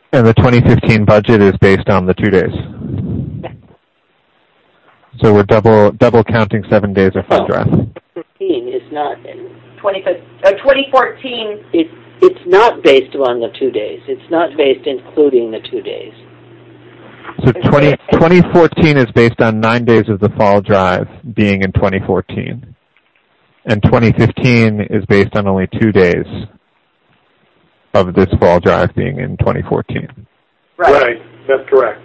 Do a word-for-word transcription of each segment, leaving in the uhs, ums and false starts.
And the twenty fifteen budget is based on the two days. So we're double double counting seven days of fund draft. fifteen is not twenty, uh, twenty fourteen. It, it's not based on the two days. It's not based including the two days. So twenty, twenty fourteen is based on nine days of the fall drive being in twenty fourteen. And twenty fifteen is based on only two days of this fall drive being in twenty fourteen. Right. Right. That's correct.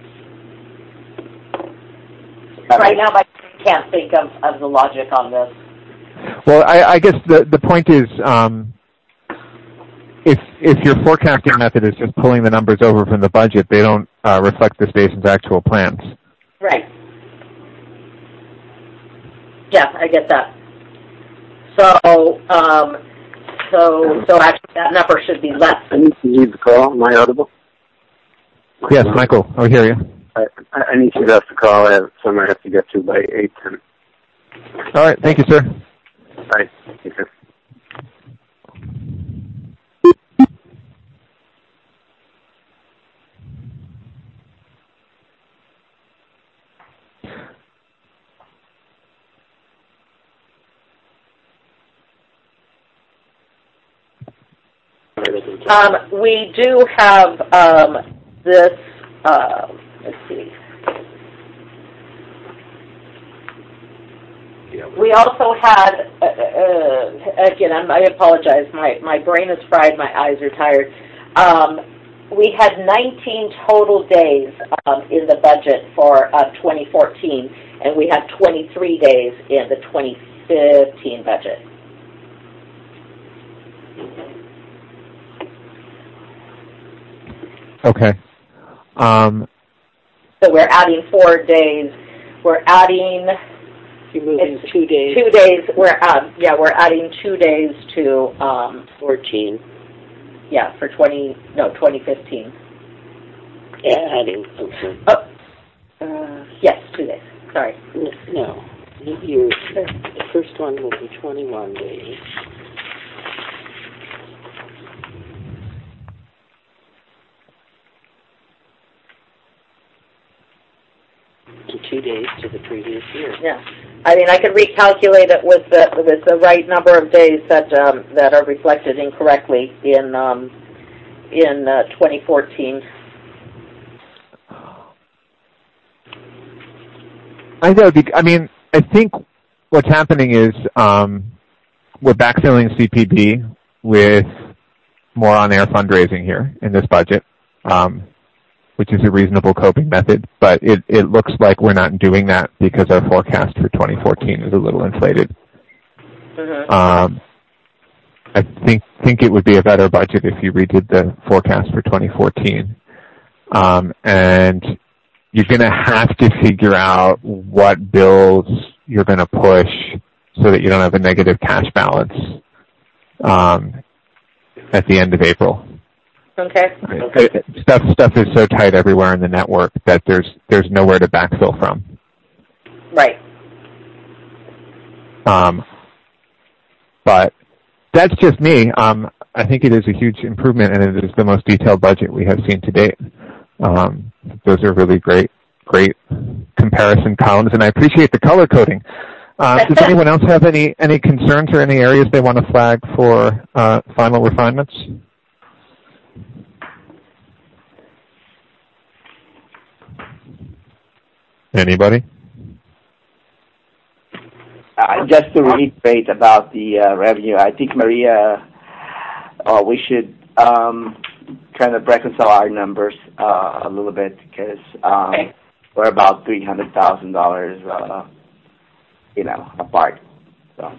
Right now, I can't think of, of the logic on this. Well, I, I guess the, the point is, um, if if your forecasting method is just pulling the numbers over from the budget, they don't uh, reflect the station's actual plans. Right. Yeah, I get that. So, um, so, so actually, that number should be less. I need to leave the call. Am I audible? Yes, Michael, I hear you. I, I need to get off the call. I have some I have to get to by eight ten. All right, thank you, sir. Bye. Thank you. Um, we do have um, this, uh, let's see. We also had, uh, uh, again, I'm, I apologize, my, my brain is fried, my eyes are tired. Um, we had nineteen total days um, in the budget for uh, twenty fourteen, and we had twenty-three days in the twenty fifteen budget. Okay. Um, so we're adding four days. We're adding... You're moving two days. Two days. We're um, yeah, we're adding two days to um, fourteen. Yeah, for twenty. No, twenty fifteen. Yeah, adding. Okay. Oh, uh, yes, two days. Sorry. No, you. The first one will be twenty-one days. And two days to the previous year. Yeah. I mean, I could recalculate it with the with the right number of days that um, that are reflected incorrectly in um, in uh, twenty fourteen. I think that would be. I mean, I think what's happening is um, we're backfilling C P B with more on-air fundraising here in this budget, um, which is a reasonable coping method, but it, it looks like we're not doing that because our forecast for twenty fourteen is a little inflated. Mm-hmm. Um, I think think it would be a better budget if you redid the forecast for twenty fourteen. Um, and you're going to have to figure out what bills you're going to push so that you don't have a negative cash balance um, at the end of April. Okay. Okay. Stuff stuff is so tight everywhere in the network that there's there's nowhere to backfill from. Right. Um, but that's just me. Um, I think it is a huge improvement, and it is the most detailed budget we have seen to date. Um, those are really great, great comparison columns, and I appreciate the color coding. Uh, does anyone else have any any concerns or any areas they want to flag for uh, final refinements? Anybody? Uh, just to reiterate about the uh, revenue, I think, Maria, uh, we should um, kind of reconcile our numbers uh, a little bit because um, okay. we're about three hundred thousand dollars, uh, you know, apart. So.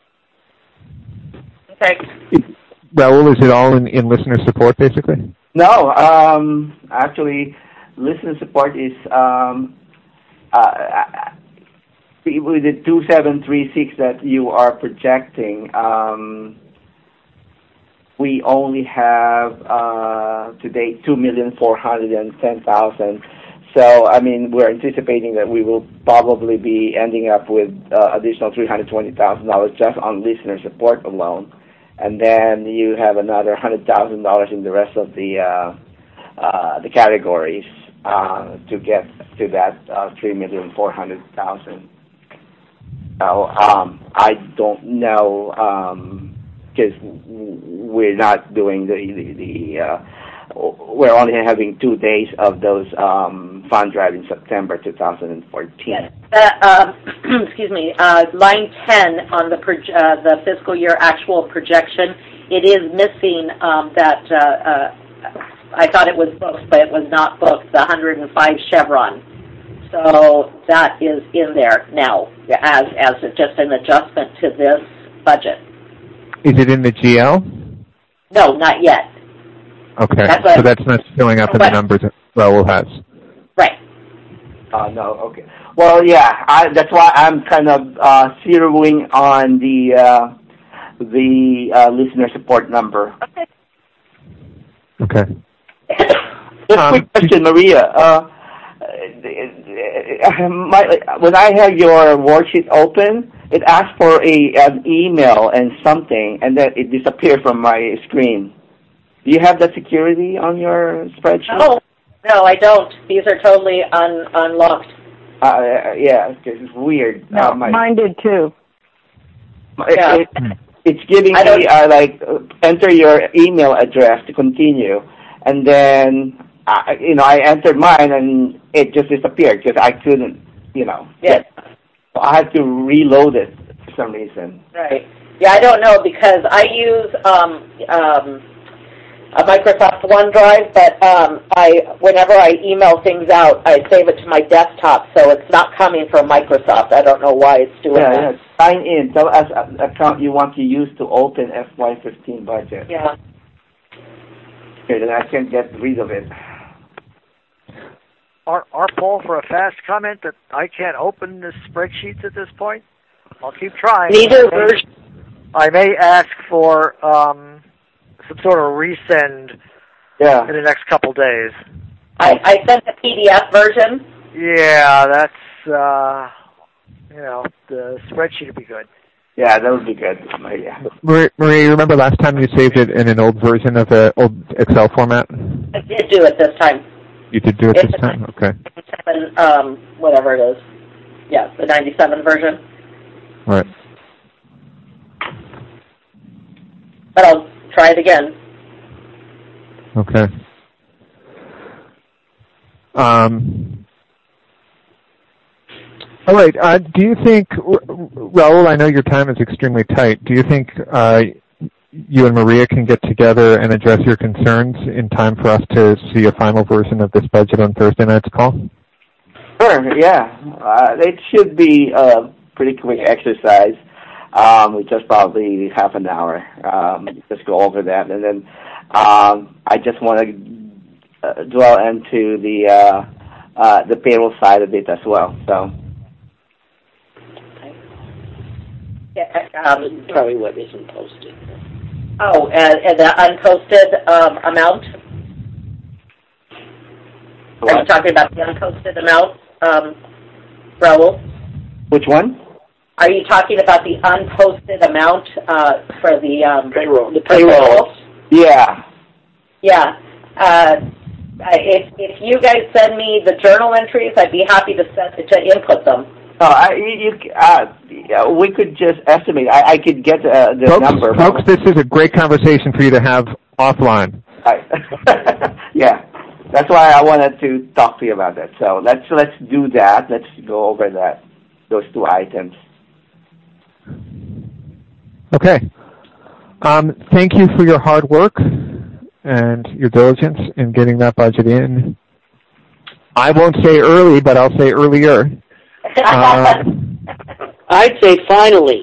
Okay. Raul, is it all in, in listener support, basically? No, um, actually, listener support is um, uh, with the two seven three six that you are projecting. Um, we only have uh, today two million four hundred and ten thousand. So, I mean, we're anticipating that we will probably be ending up with uh, additional three hundred twenty thousand dollars just on listener support alone. And then you have another one hundred thousand dollars in the rest of the uh, uh, the categories uh, to get to that uh, three million four hundred thousand. So um, I don't know because um, we're not doing the the, the uh, we're only having two days of those um, fund drive in September two thousand fourteen. Yes. Uh, um, excuse me. Uh, line ten on the proj- uh, the fiscal year actual projection, it is missing um, that. Uh, uh, I thought it was booked, but it was not booked. The one hundred five Chevron. So that is in there now as as just an adjustment to this budget. Is it in the G L? No, not yet. Okay, that's so that's not showing up in the numbers that Raul has. Right. Uh, no, okay. Well, yeah, I, that's why I'm kind of uh, zeroing on the uh, the uh, listener support number. Okay. Okay. Just um, quick question, Maria. Uh, my, when I have your worksheet open, it asks for a an email and something, and then it disappears from my screen. Do you have that security on your spreadsheet? No, no, I don't. These are totally un, unlocked. Uh, yeah, because it's weird. No, uh, my, mine did too. It, Yeah. it, it's giving me uh, like uh, enter your email address to continue, and then uh, you know I entered mine and it just disappeared because I couldn't, you know. Yes. So I had to reload it for some reason. Right. Yeah, I don't know because I use um, um, a Microsoft OneDrive, but um, I whenever I email things out, I save it to my desktop, so it's not coming from Microsoft. I don't know why it's doing Yeah, that. yeah. Sign in. Tell us an account you want to use to open F Y fifteen budget. Yeah. Okay, then I can get rid of it. Our, our poll for a fast comment that I can't open the spreadsheets at this point. I'll keep trying. Neither I may, version. I may ask for um, some sort of resend Yeah. in the next couple days. I, I sent the P D F version. Yeah, that's, uh, you know, the spreadsheet would be good. Yeah, that would be good. Yeah. Marie, Marie, you remember last time you saved it in an old version of the old Excel format? I did do it this time. You did do it It's this time? Okay. ninety-seven, um, whatever it is. Yeah, the ninety-seven version. All right. But I'll try it again. Okay. Um, all right. Uh, do you think, Raul, I know your time is extremely tight. Do you think uh, you and Maria can get together and address your concerns in time for us to see a final version of this budget on Thursday night's call? Sure, yeah. Uh, it should be a pretty quick exercise. Um, just probably half an hour. Um, just go over that. And then um, I just want to uh, dwell into the uh, uh, the payroll side of it as well. So. Yeah, um, Probably what isn't posted. oh, and, and the unposted um, amount? What? Are you talking about the unposted amount, um, Raul? Which one? Are you talking about the unposted amount uh, for the um, Payroll. The payroll? Yeah. Yeah. Uh, I- if if you guys send me the journal entries, I'd be happy to send to input them. Oh, I, you, you, uh, yeah, we could just estimate. I, I could get uh, the folks, number. Folks, this is a great conversation for you to have offline. I, yeah, that's why I wanted to talk to you about that. So let's let's do that. Let's go over that, those two items. Okay. Um, thank you for your hard work and your diligence in getting that budget in. I won't say early, but I'll say earlier. Uh, I'd say finally.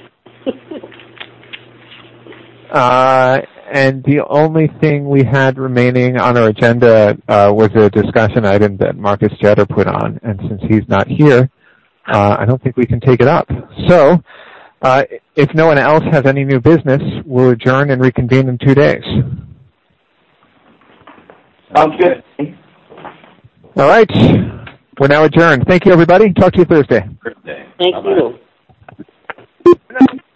uh, and the only thing we had remaining on our agenda uh, was a discussion item that Marcus Jetter put on, and since he's not here, uh, I don't think we can take it up. So, uh, if no one else has any new business, we'll adjourn and reconvene in two days. Sounds good. All right. We're now adjourned. Thank you, everybody. Talk to you Thursday. Thank you.